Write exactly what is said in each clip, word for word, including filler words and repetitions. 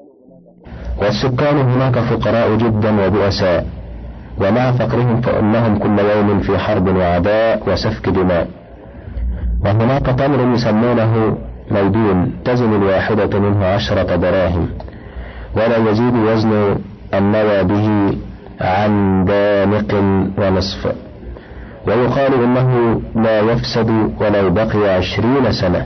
والسكان هناك فقراء جدا وبؤساء، ومع فقرهم فإنهم كل يوم في حرب وعداء وسفك دماء. وهناك تمر يسمونه ميدون تزن الواحدة منه عشرة دراهم، ولا يزيد وزن النوى به عن دانق ونصف، ويقال إنه لا يفسد ولو بقي عشرين سنة.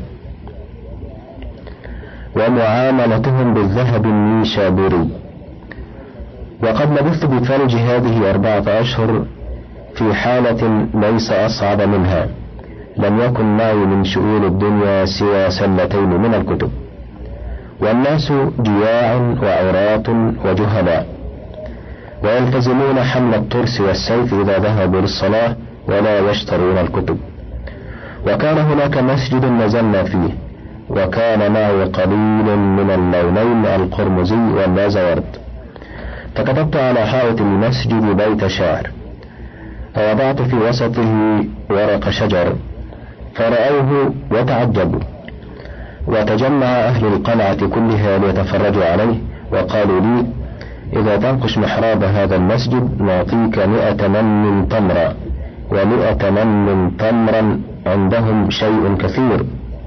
ومعاملتهم بالذهب النيشابوري. وقد لبثت بثلج هذه أربعة أشهر في حالة ليس أصعب منها. لم يكن معي من شؤون الدنيا سوى سلتين من الكتب، والناس جياع وعراة وجهلاء، ويلتزمون حمل الترس والسيف إذا ذهبوا للصلاة ولا يشترون الكتب. وكان هناك مسجد نزلنا فيه، وكان معي قليل من اللونين القرمزي واللازورد، فكتبت على حائط المسجد بيت شعر، فوضعت في وسطه ورق شجر، فرأوه وتعجبوا، وتجمع أهل القلعة كلها ليتفرجوا عليه، وقالوا لي: إذا تنقش محراب هذا المسجد نعطيك مئة من تمرا، ومئة من تمرا عندهم شيء كثير.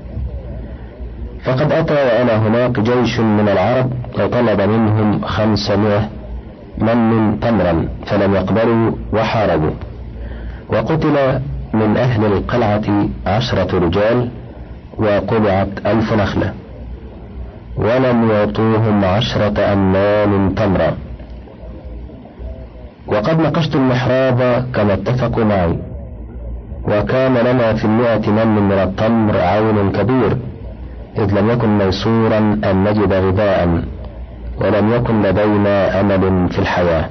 فقد أتى وأنا هناك جيش من العرب وطلب منهم خمسمائة من تمرا فلم يقبلوا وحاربوا، وقتل من أهل القلعة عشرة رجال، وقلعت ألف نخلة، ولم يعطوهم عشرة أمنان تمرا. وقد نقشت المحراب كما اتفقوا معي، وكان لنا في المئة من من التمر عون كبير، إذ لم يكن ميسورا أن نجد غذاء، ولم يكن لدينا أمل في الحياة،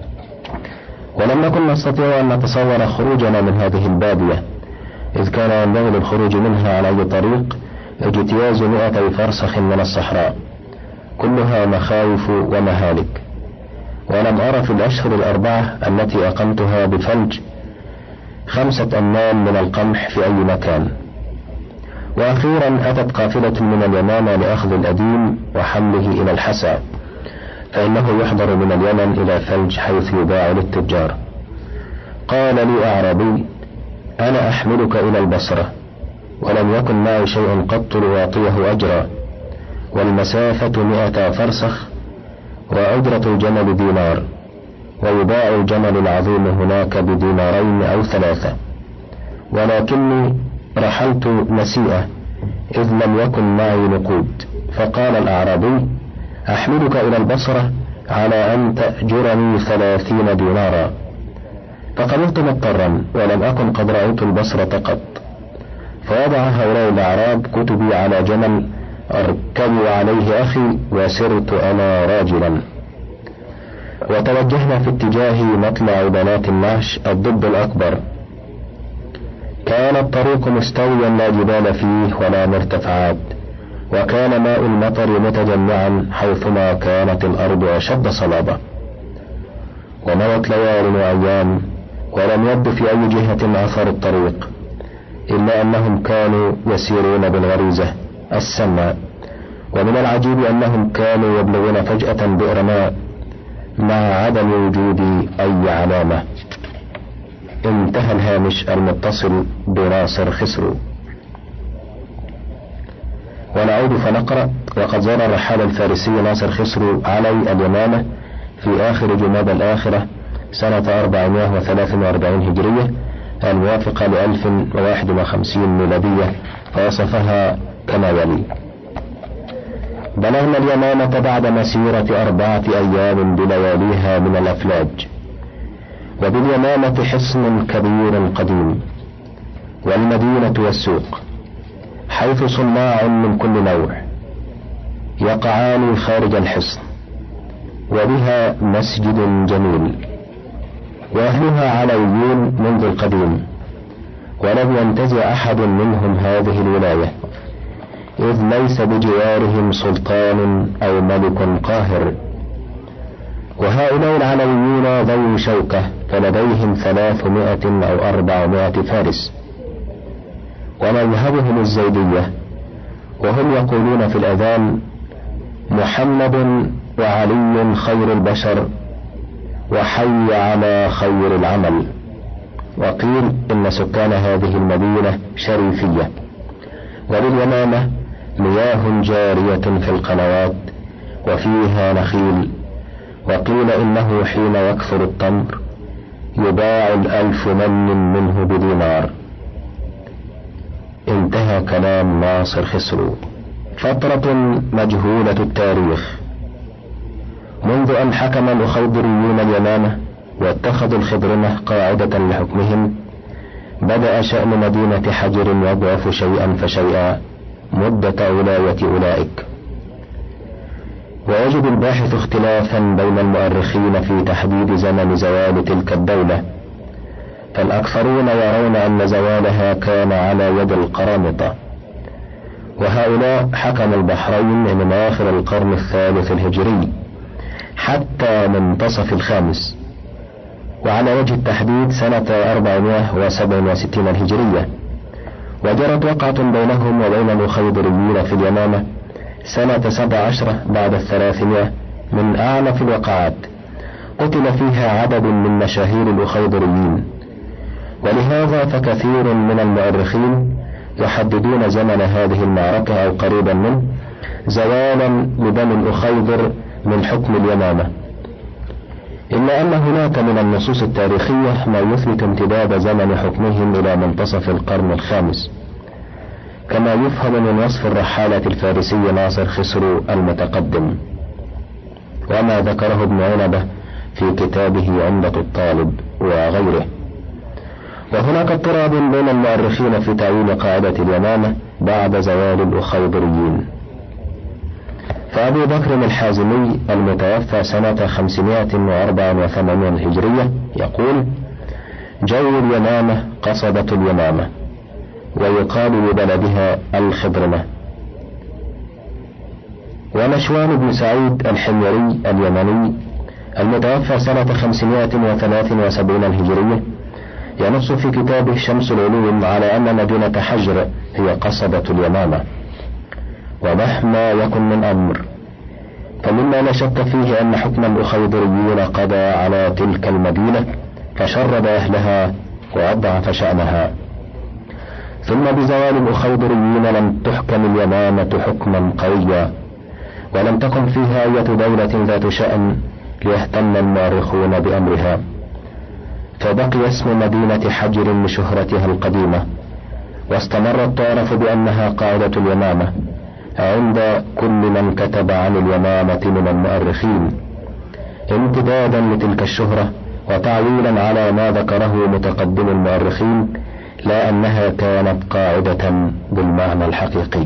ولم نكن نستطيع أن نتصور خروجنا من هذه البادية، إذ كان ينبغي للخروج منها على أي طريق اجتياز مئتي فرسخ من الصحراء، كلها مخاوف ومهالك. ولم أرى في الأشهر الأربعة التي أقمتها بفلج خمسة أمنان من القمح في أي مكان. وأخيرا أتت قافلة من اليمامة لأخذ الأديم وحمله إلى الحسا، فإنه يحضر من اليمن إلى فلج حيث يباع للتجار. قال لي أعرابي: أنا أحملك إلى البصرة، ولم يكن معي شيء قط لأعطيه أجرا، والمسافة مئة فرسخ، وأجرة الجمل دينار، ويباع الجمل العظيم هناك بدينارين أو ثلاثة، ولكني رحلت نسيئة إذ لم يكن معي نقود. فقال الأعرابي: أحملك إلى البصرة على أن تأجرني ثلاثين دينارا. فقبلت مضطرا، ولم أكن قد رأيت البصرة قط. فوضع هؤلاء الأعراب كتبي على جمل أركب عليه أخي، وسرت أنا راجلا، وتوجهنا في اتجاه مطلع بنات النعش الضب الأكبر. كان الطريق مستويا لا جبال فيه ولا مرتفعات، وكان ماء المطر متجمعا حيثما كانت الأرض أشد صلابة. ومضت ليال وأيام، ولم يبدو في أي جهة أثر الطريق، إلا أنهم كانوا يسيرون بالغريزة السماء. ومن العجيب أنهم كانوا يبلغون فجأة بئر ماء مع عدم وجود أي علامة. انتهى الهامش المتصل بناصر خسرو. ونعود فنقرأ: وقد زار الرحال الفارسي ناصر خسرو علي اليمامة في آخر جماد الآخرة سنة أربعمائة وثلاث وأربعين هجرية الموافقة لألف وواحد وخمسين ميلادية، فوصفها كما يلي: بلغنا اليمامة بعد مسيرة أربعة أيام بلياليها من الأفلاج، وباليمامة حصن كبير قديم، والمدينة والسوق، حيث صناع من كل نوع يقعان خارج الحصن، وبها مسجد جميل، وأهلها علويون منذ القديم، ولم ينتزع أحد منهم هذه الولاية، إذ ليس بجوارهم سلطان أو ملك قاهر. وهؤلاء العلويون ذوي شوكة، فلديهم ثلاثمائة أو أربعمائة فارس، ومذهبهم الزيدية، وهم يقولون في الأذان: محمد وعلي خير البشر وحي على خير العمل. وقيل إن سكان هذه المدينة شريفية، ولليمامة مياه جارية في القنوات وفيها نخيل. وقيل إنه حين يكثر التمر يباع الألف من منه بدينار. انتهى كلام ناصر خسرو. فترة مجهولة التاريخ، منذ أن حكم الأخيضريون اليمامة واتخذوا الخضرمة قاعدة لحكمهم، بدأ شأن مدينة حجر يضعف شيئا فشيئا مدة ولاية أولئك. ويجد الباحث اختلافا بين المؤرخين في تحديد زمن زوال تلك الدولة، فالأكثرون يرون أن زوالها كان على يد القرامطة، وهؤلاء حكموا البحرين من آخر القرن الثالث الهجري حتى منتصف الخامس، وعلى وجه التحديد سنة أربعمائة وسبعة وستين الهجرية. وجرت وقعة بينهم وبين الأخيضريين في اليمامة سنة سبع عشرة بعد الثلاثمائة من أعنف الوقعات، قتل فيها عدد من مشاهير الأخيضريين. ولهذا فكثير من المؤرخين يحددون زمن هذه المعركة أو قريبا منه زوالا لبني الأخيضر من حكم اليمامة، إلا أن هناك من النصوص التاريخية ما يثبت امتداد زمن حكمهم إلى منتصف القرن الخامس، كما يفهم من وصف الرحالة الفارسي ناصر خسرو المتقدم، وما ذكره ابن عنبة في كتابه عمدة الطالب وغيره. وهناك اضطراب بين المؤرخين في تعيين قاعدة اليمامة بعد زوال الأخيضريين. فأبو بكر الحازمي المتوفى سنة خمسمائة وأربعة وثمانين هجرية يقول: جو اليمامة قصبة اليمامة، ويقال لبلدها الخضرمة. ونشوان بن سعيد الحميري اليمني المتوفى سنة خمسمائة وثلاث وسبعين الهجرية ينص في كتابه شمس العلوم على أن مدينة حجر هي قصبة اليمامة. ومهما يكن من أمر، فمما لا شك فيه أن حكم الأخيضريين قضى على تلك المدينة فشرد أهلها وأضعف شأنها. ثم بزوال الأخيضريين لم تحكم اليمامة حكما قويا، ولم تكن فيها أي دولة ذات شأن ليهتم المؤرخون بأمرها، فبقي اسم مدينة حجر لشهرتها القديمة، واستمرت تعرف بأنها قاعدة اليمامة عند كل من كتب عن اليمامة من المؤرخين، امتدادا لتلك الشهرة وتعويلا على ما ذكره متقدم المؤرخين، لا أنها كانت قاعدة بالمعنى الحقيقي،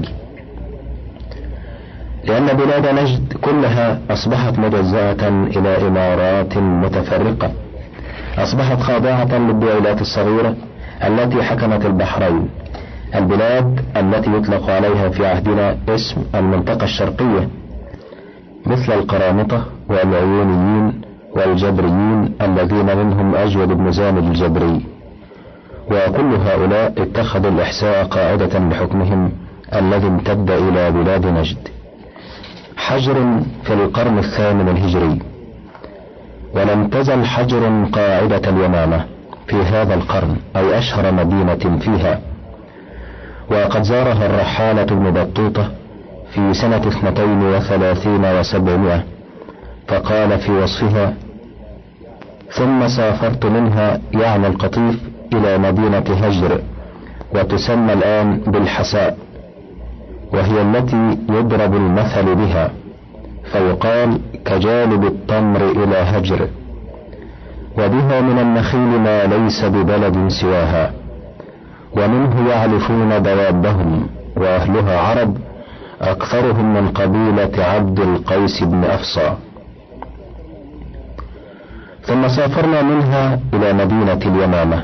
لأن بلاد نجد كلها أصبحت مجزأة إلى إمارات متفرقة، أصبحت خاضعة للدولات الصغيرة التي حكمت البحرين، البلاد التي يطلق عليها في عهدنا اسم المنطقة الشرقية، مثل القرامطة والعيونيين والجبريين الذين منهم أجود بن زامل الجبري. وكل هؤلاء اتخذوا الإحساء قاعدة لحكمهم الذي امتد إلى بلاد نجد. حجر في القرن الثامن الهجري، ولم تزل حجر قاعدة اليمامة في هذا القرن أي أشهر مدينة فيها. وقد زارها الرحالة ابن بطوطة في سنة اثنتين وثلاثين وسبعمائة، فقال في وصفها: ثم سافرت منها يعني القطيف إلى مدينة هجر، وتسمى الآن بالحساء، وهي التي يضرب المثل بها، فيقال كجانب التمر إلى هجر، وبها من النخيل ما ليس ببلد سواها، ومنه يعلفون دوابهم، وأهلها عرب أكثرهم من قبيلة عبد القيس بن أفصى. ثم سافرنا منها إلى مدينة اليمامة،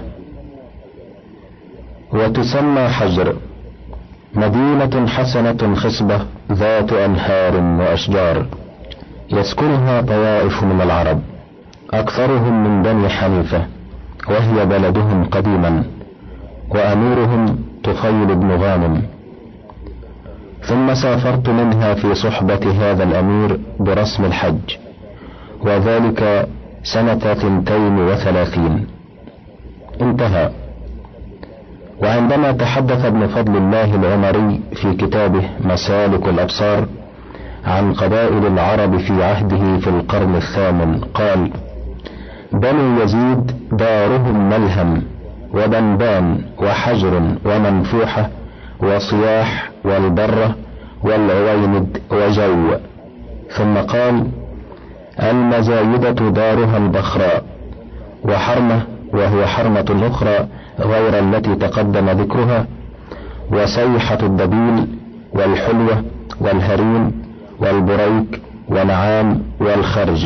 وتسمى حجر، مدينة حسنة خصبة ذات أنهار وأشجار، يسكنها طوائف من العرب أكثرهم من بني حنيفة، وهي بلدهم قديما، وأميرهم طفيل بن غانم. ثم سافرت منها في صحبة هذا الأمير برسم الحج، وذلك سنة ثنتين وثلاثين. انتهى. وعندما تحدث ابن فضل الله العمري في كتابه مسالك الأبصار عن قبائل العرب في عهده في القرن الثامن قال: بنو يزيد دارهم ملهم وبنبان وحجر ومنفوحة وصياح والبرة والعويند وجو. ثم قال: المزايدة دارها البخراء، وحرمة وهي حرمة أخرى غير التي تقدم ذكرها، وسيحة الدبيل والحلوة والهريم والبريك ونعام والخرج.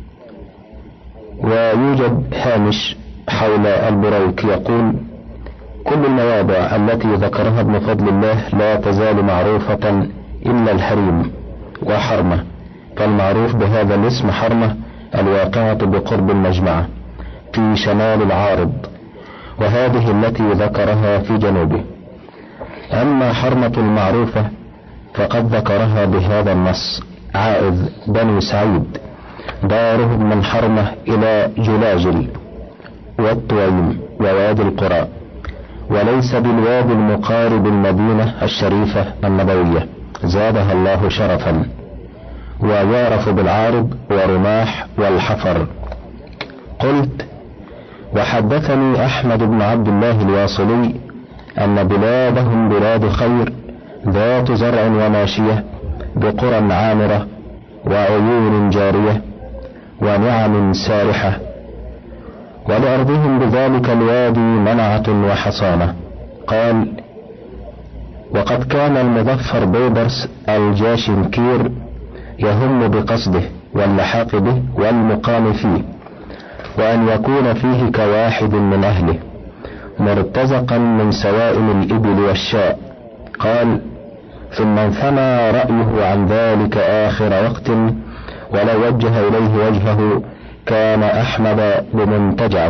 ويوجد هامش حول البريك يقول: كل المواضع التي ذكرها ابن فضل الله لا تزال معروفة إلا الهريم وحرمة، فالمعروف بهذا الاسم حرمة الواقعة بقرب المجمعة في شمال العارض، وهذه التي ذكرها في جنوبه. أما حرمة المعروفة فقد ذكرها بهذا النص عائذ بني سعيد دارهم من حرمة إلى جلاجل والطويم ووادي القرى، وليس بالوادي المقارب المدينة الشريفة النبوية زادها الله شرفا، ويعرف بالعارض ورماح والحفر. قلت: وحدثني أحمد بن عبد الله الواصلي أن بلادهم بلاد خير ذات زرع وماشية بقرى عامرة وعيون جارية ونعم سارحة، ولأرضهم بذلك الوادي منعة وحصانة. قال: وقد كان المظفر بيبرس الجاشنكير يهم بقصده واللحاق به والمقام فيه، وأن يكون فيه كواحد من أهله مرتزقا من سوائم الإبل والشاء. قال: ثم انثنى رأيه عن ذلك آخر وقت، ولو وجه إليه وجهه كان أحمد بمنتجعه،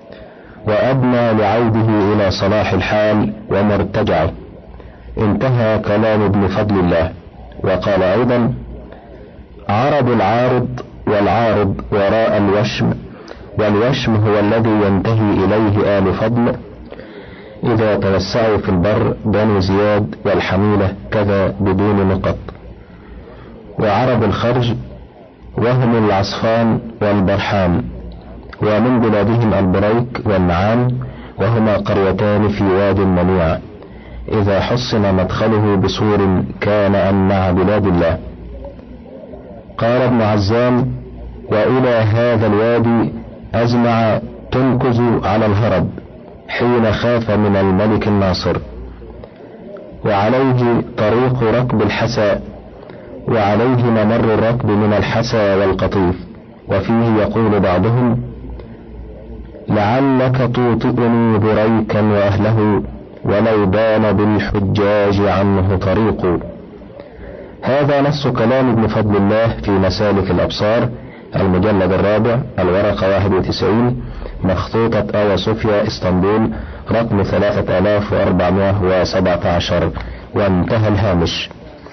وأدنى لعوده إلى صلاح الحال ومرتجعه. انتهى كلام ابن فضل الله. وقال أيضا: عرض العارض، والعارض وراء الوشم، والوشم هو الذي ينتهي إليه آل فضل إذا توسعوا في البر بنو زياد والحميلة كذا بدون نقط. وعرب الخرج وهم العصفان والبرحان، ومن بلادهم البريك والنعام، وهما قريتان في واد منيع إذا حصن مدخله بسور كان أمنع بلاد الله. قال ابن عزام: وإلى هذا الوادي أزمع تنكز على الهرب حين خاف من الملك الناصر، وعليه طريق ركب الحسى، وعليه ممر الركب من الحسى والقطيف. وفيه يقول بعضهم: لعلك توطئني بريكا وأهله، ولو بان بالحجاج عنه طريق. هذا نص كلام ابن فضل الله في مسالك الأبصار المجلد الرابع الورقة واحد وتسعين، مخطوطة آيا صوفيا اسطنبول، رقم ثلاثة آلاف وأربعمائة وسبعة عشر. وانتهى الهامش.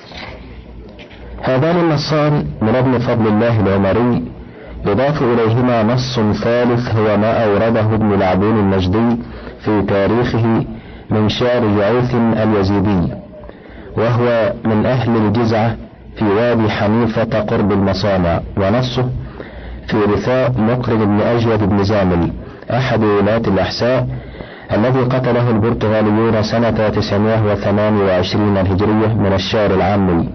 هذان النصان من ابن فضل الله العمري يضاف إليهما نص ثالث هو ما أورده ابن العبون النجدي في تاريخه من شعر جعيث اليزيدي، وهو من أهل الجزعة في وادي حنيفة قرب المصانع، ونصه في رثاء مقرن بن أجود بن زامل أحد ولاة الأحساء الذي قتله البرتغاليون سنة تسعمائة وثمانية وعشرين الهجرية من الشعر العامي.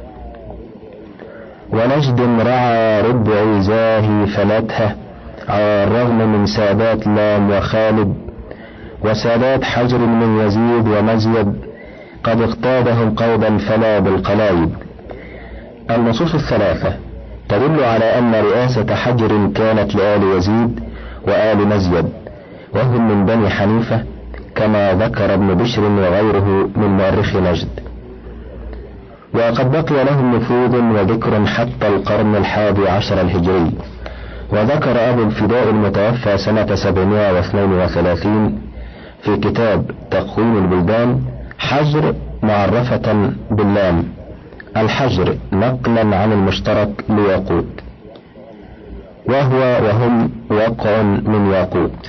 ونجد رعى ربع زاهي فلتها على الرغم من سادات لام وخالد، وسادات حجر من يزيد ومزيد قد اقتادهم قوضا فلا بالقلايد. النصوص الثلاثة تدل على أن رئاسة حجر كانت لآل يزيد وآل مزيد، وهم من بني حنيفة كما ذكر ابن بشر وغيره من مؤرخ نجد، وقد بقي لهم نفوذ وذكر حتى القرن الحادي عشر الهجري. وذكر أبو الفداء المتوفى سنة سبعمائة واثنين وثلاثين في كتاب تقويم البلدان حجر معرفة باللام، الحجر نقلا عن المشترك لياقوت، وهو وهم وقع من ياقوت.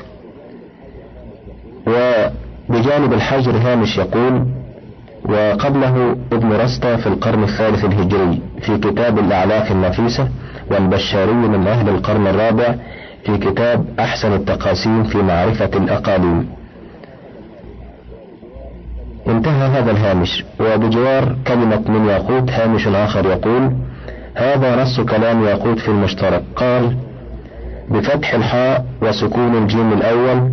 وبجانب الحجر هامش يقول: وقبله ابن رستة في القرن الثالث الهجري في كتاب الأعلاف النفيسة، والبشاري من أهل القرن الرابع في كتاب أحسن التقاسيم في معرفة الأقاليم. انتهى هذا الهامش. وبجوار كلمة من ياقوت هامش آخر يقول: هذا نص كلام ياقوت في المشترك. قال: بفتح الحاء وسكون الجيم الأول: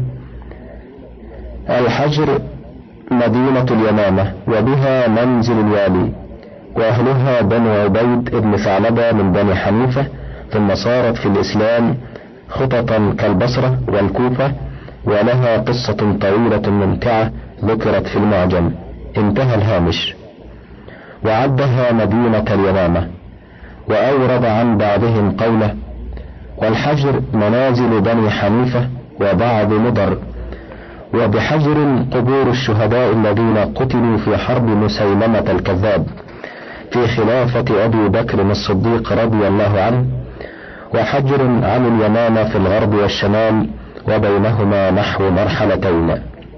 الحجر مدينة اليمامة، وبها منزل الوالي، وأهلها بنو عبيد ابن ثعلبة من بني حنيفة، ثم صارت في الإسلام خططا كالبصرة والكوفة، ولها قصة طويلة ممتعة ذكرت في المعجم. انتهى الهامش. وعدها مدينة اليمامة. وأورد عن بعضهم قوله: والحجر منازل بني حنيفة وبعض مضر، وبحجر قبور الشهداء الذين قتلوا في حرب مسيلمة الكذاب في خلافة أبي بكر الصديق رضي الله عنه، وحجر عن اليمامة في الغرب والشمال، وبينهما نحو مرحلتين.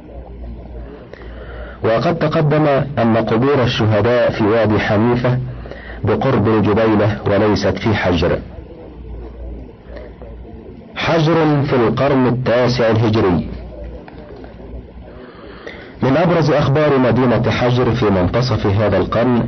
وقد تقدم أن قبور الشهداء في وادي حنيفة بقرب الجبيلة وليست في حجر. حجر في القرن التاسع الهجري. من أبرز أخبار مدينة حجر في منتصف هذا القرن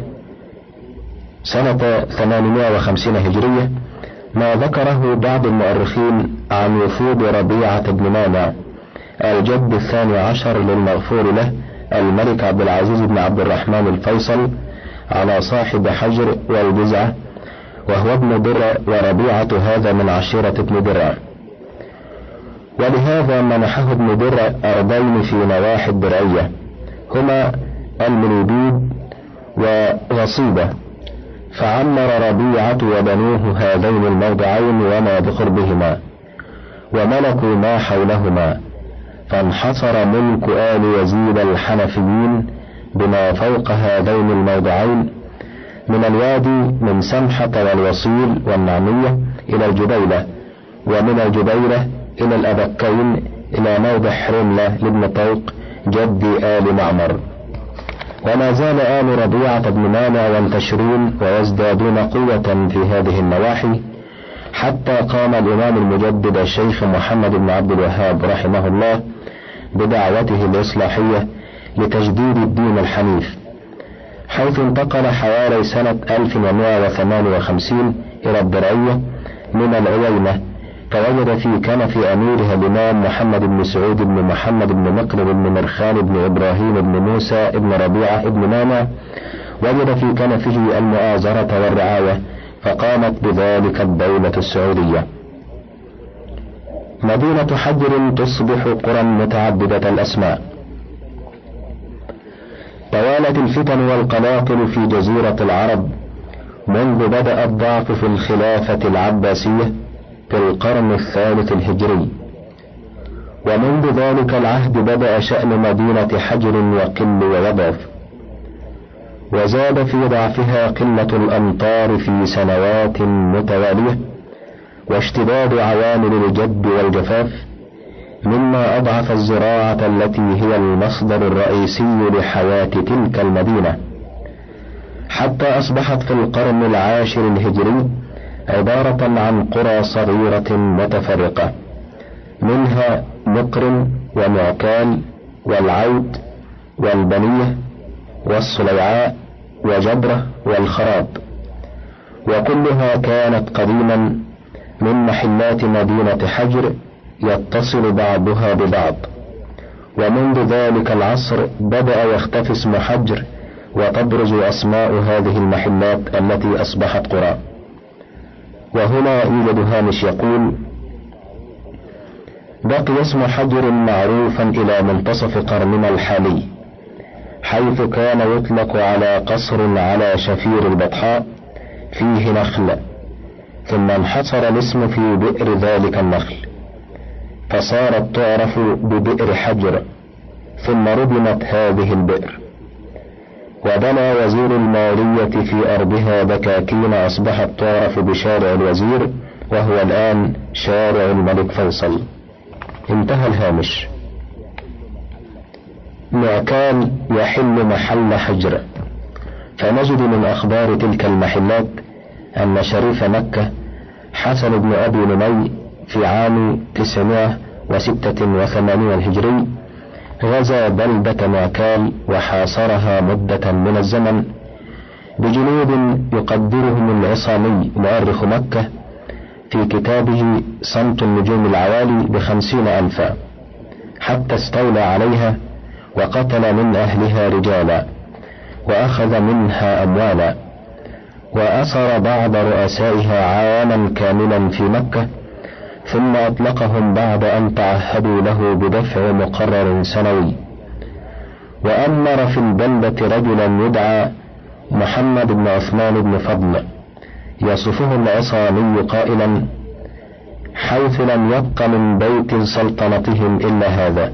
سنة ثمانمائة وخمسين هجرية ما ذكره بعض المؤرخين عن وفود ربيعة بن مانع الجد الثاني عشر للمغفور له الملك عبد العزيز بن عبد الرحمن الفيصل على صاحب حجر والجزعة، وهو ابن درع، وربيعة هذا من عشيرة ابن درع، ولهذا منحه ابن درع أرضين في نواحي الدرعية هما المنيبيد وغصيبة، فعمر ربيعة وبنوه هذين الموضعين وما بقربهما، وملكوا ما حولهما، فانحصر ملك آل يزيد الحنفيين بما فوق هذين الموضعين من الوادي من سمحة والوصيل والنعمية إلى الجبيلة، ومن الجبيلة إلى الأبكين إلى موضع حرملة لابن طوق جد آل معمر. وما زال آل ربيعة بن مانع ينتشرون ويزدادون قوة في هذه النواحي، حتى قام الإمام المجدد الشيخ محمد بن عبد الوهاب رحمه الله بدعوته الإصلاحية لتجديد الدين الحنيف، حيث انتقل حوالي سنة ألف ومائة وثمانية وخمسين إلى الدرعية من العوينة، فوجد في كنف أميرها الإمام محمد بن سعود بن محمد بن مقرب بن مرخان بن إبراهيم بن موسى بن ربيعة بن مانع، وجد في كنفه المؤازرة والرعاية، فقامت بذلك الدولة السعودية. مدينة حجر تصبح قرى متعددة الأسماء. توالت الفتن والقلاقل في جزيرة العرب منذ بدأ الضعف في الخلافة العباسية في القرن الثالث الهجري، ومنذ ذلك العهد بدأ شأن مدينة حجر يقل ويضعف، وزاد في ضعفها قلة الأمطار في سنوات متوالية، واشتداد عوامل الجد والجفاف، مما أضعف الزراعة التي هي المصدر الرئيسي لحياة تلك المدينة، حتى أصبحت في القرن العاشر الهجري عبارة عن قرى صغيرة متفرقة، منها مقر ومعكال والعود والبنية والصليعاء وجبرة والخراب، وكلها كانت قديما من محلات مدينة حجر يتصل بعضها ببعض. ومنذ ذلك العصر بدأ يختفي اسم حجر وتبرز أسماء هذه المحلات التي أصبحت قرى. وهنا يوجد هامش يقول: بقي اسم حجر معروفا إلى منتصف قرننا الحالي، حيث كان يطلق على قصر على شفير البطحاء فيه نخل، ثم انحصر الاسم في بئر ذلك النخل، فصارت تعرف ببئر حجر، ثم ردمت هذه البئر. وبنى وزير المالية في أرضها دكاكين أصبحت تعرف بشارع الوزير، وهو الآن شارع الملك فيصل. انتهى الهامش. معكال يحل محل حجر. فنجد من أخبار تلك المحلات أن شريف مكة حسن بن أبي نمي في عام تسعمائة وستة وثمانين الهجري غزا بلدة معكال وحاصرها مدة من الزمن بجنود يقدرهم العصامي مؤرخ مكة في كتابه صمت النجوم العوالي بخمسين ألفا، حتى استولى عليها وقتل من أهلها رجالا وأخذ منها أموالا، وأسر بعض رؤسائها عاما كاملا في مكة، ثم أطلقهم بعد أن تعهدوا له بدفع مقرر سنوي. وأمر في البلدة رجلا يدعى محمد بن عثمان بن فضل يصفه العصامي قائلا: حيث لم يبق من بيت سلطنتهم إلا هذا.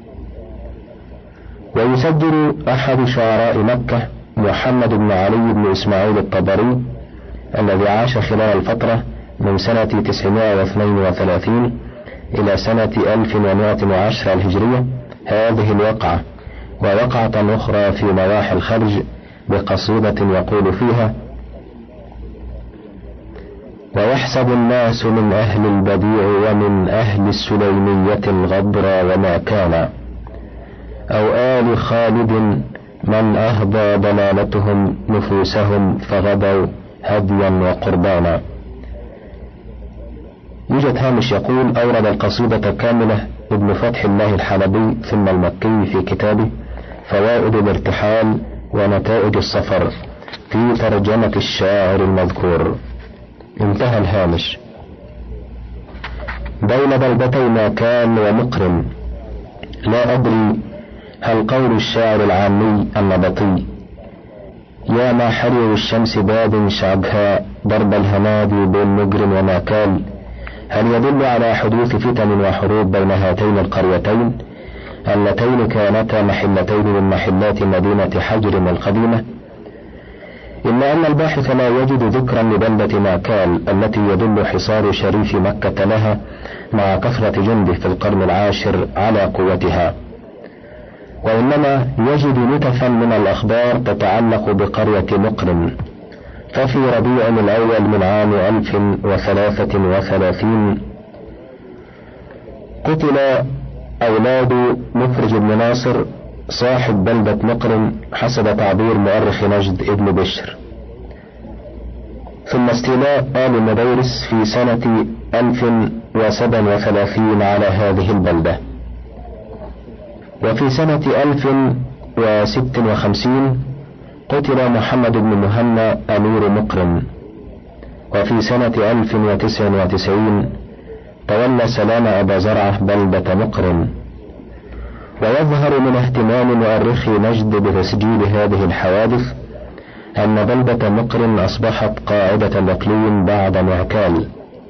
ويسجل أحد شعراء مكة محمد بن علي بن إسماعيل الطبري الذي عاش خلال الفترة من سنة تسعمائة واثنين وثلاثين إلى سنة ألف ومائة وعشرة الهجرية هذه الوقعة، ووقعة أخرى في نواحي الخرج بقصيدة يقول فيها: ويحسب الناس من أهل البديع ومن أهل السليمية الغبرى وما كان، أو آل خالد من أهدى ضلالتهم نفوسهم فغدوا هديا وقربانا. يوجد هامش يقول: أورد القصيدة كاملة ابن فتح الله الحلبي ثم المكي في كتابه فوائد الارتحال ونتائج السفر في ترجمة الشاعر المذكور. انتهى الهامش. بين بلدتي معكال ومقرن. لا أدري هل قول الشاعر العامي النبطي: يا ما حرير الشمس باد شعبها ضرب الهنادي بين مجر ومعكال، هل يدل على حدوث فتن وحروب بين هاتين القريتين اللتين كانتا محلتين من محلات مدينة حجر القديمة؟ إلا أن الباحث لا يجد ذكرا لبلدة معكال التي يدل حصار شريف مكة لها مع كثرة جنده في القرن العاشر على قوتها، وإنما يجد نتفا من الأخبار تتعلق بقرية مقرن. ففي ربيع الأول من عام ألف وثلاثة وثلاثين قتل أولاد مفرج بن ناصر صاحب بلدة مقرن حسب تعبير مؤرخ نجد ابن بشر، ثم استيلاء آل مديرس في سنة ألف وسبع وثلاثين على هذه البلدة. وفي سنة ألف وست وخمسين قتل محمد بن مهنا أمير مقرن. وفي سنة ألف وتسع وتسعين تولى سلام أبا زرعة بلدة مقرن. ويظهر من اهتمام مؤرخي نجد بتسجيل هذه الحوادث أن بلدة مقرن أصبحت قاعدة الإقليم بعد معكال.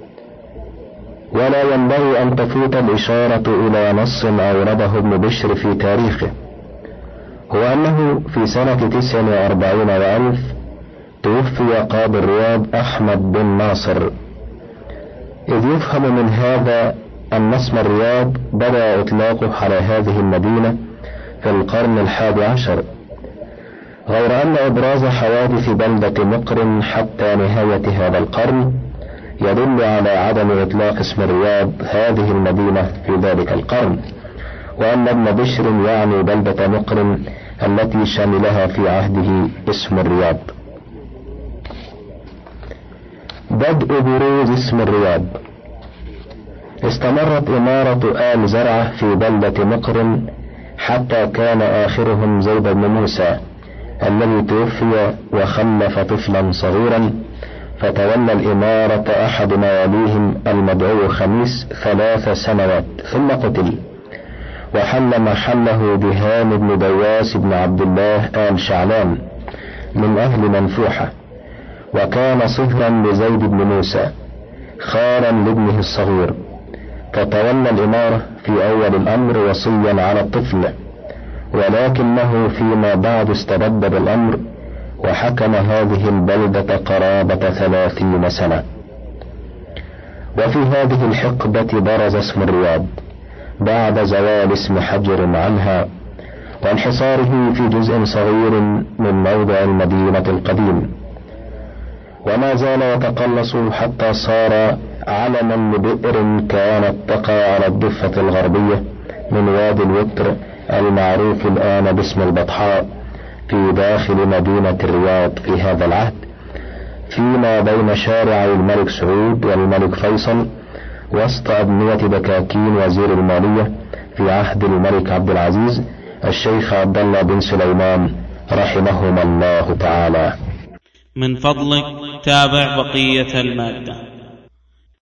ولا ينبغي أن تفوت الإشارة إلى نص أورده ابن بشر في تاريخه، هو أنه في سنة تسع وأربعين وألف توفي قاضي الرياض أحمد بن ناصر، إذ يفهم من هذا أن اسم الرياض بدأ إطلاقه على هذه المدينة في القرن الحادي عشر، غير أن إبراز حوادث بلدة مقرن حتى نهاية هذا القرن يدل على عدم إطلاق اسم الرياض هذه المدينة في ذلك القرن، وأن ابن بشر يعني بلدة مقرن التي شملها في عهده اسم الرياض. بدء بروز اسم الرياض. استمرت إمارة آل زرعة في بلدة مقرن حتى كان آخرهم زيد بن موسى الذي توفي وخلف طفلا صغيرا، فتولى الإمارة أحد مواليهم المدعو خميس ثلاث سنوات ثم قتل، وحل محله دهان بن دواس بن عبد الله آل شعلان من أهل منفوحة، وكان صهرا لزيد بن موسى خالا لابنه الصغير، فتولى الإمارة في أول الأمر وصيا على الطفل، ولكنه فيما بعد استبد بالأمر وحكم هذه البلدة قرابة ثلاثين سنة. وفي هذه الحقبة برز اسم الرياض بعد زوال اسم حجر عنها وانحصاره في جزء صغير من موضع المدينة القديم، وما زال يتقلص حتى صار علما لبئر كانت تقع على الضفة الغربية من وادي الوتر المعروف الآن باسم البطحاء في داخل مدينة الرياض في هذا العهد، فيما بين شارعي الملك سعود والملك فيصل، وسط أبنية دكاكين وزير المالية في عهد الملك عبد العزيز الشيخ عبد الله بن سليمان رحمهما الله تعالى. من فضلك تابع بقية المادة.